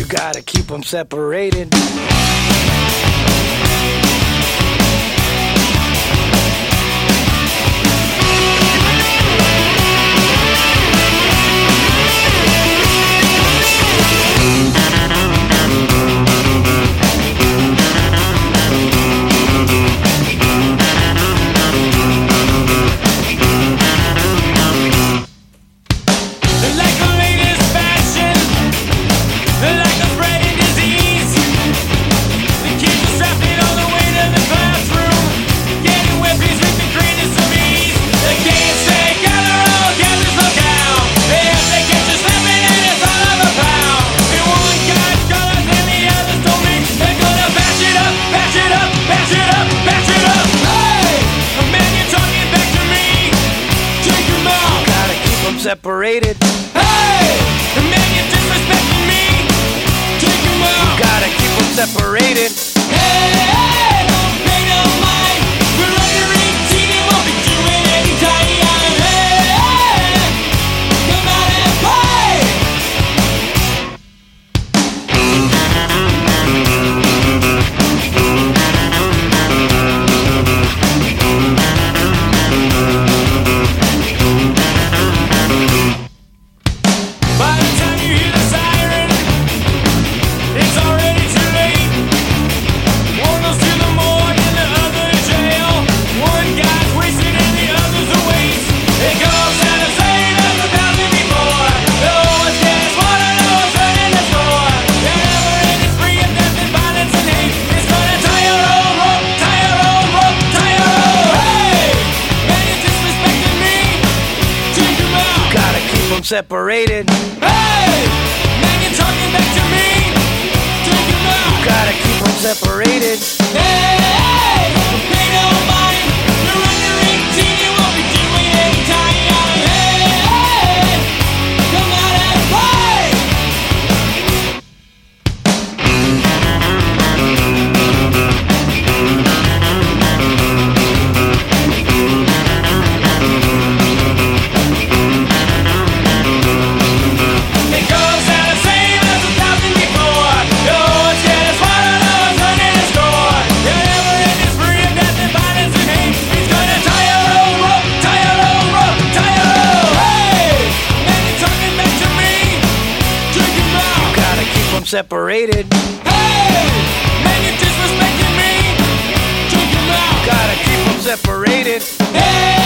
gotta keep them separated. Separated. Hey, the man you're disrespecting me. Take him out. You gotta keep them separated. Hey, don't pay no mind. We're under 18 and won't be doing any time. Hey, come out and play. By the time you hear the siren, it's already too late. One goes to the morgue and the other to jail. One guy's wasted and the other's a waste. It goes out of saying as 1,000 before. No one's getting smarter, no one's running the score. The never-ending spree of death and violence and hate. It's gonna tie your own rope, tie your own rope, tie your own. Hey, man, you're disrespecting me. Take him out. Gotta keep them separated. Hey, man, you're talking back to me. Take him out. Gotta keep them separated. Hey, pay no mind. You're under 18, you won't be doing any time. Hey, come out and play. It goes out the same as 1,000 before. No one's getting smarter, no one's running the score. The never-ending spree of death and violence and hate. He's gonna tie your own rope, tie your own rope, tie your own. Hey, man, you're talking back to me. Take him out. Gotta keep them separated. Hey, man, you're disrespecting me. Take him out. Gotta keep them separated. Hey.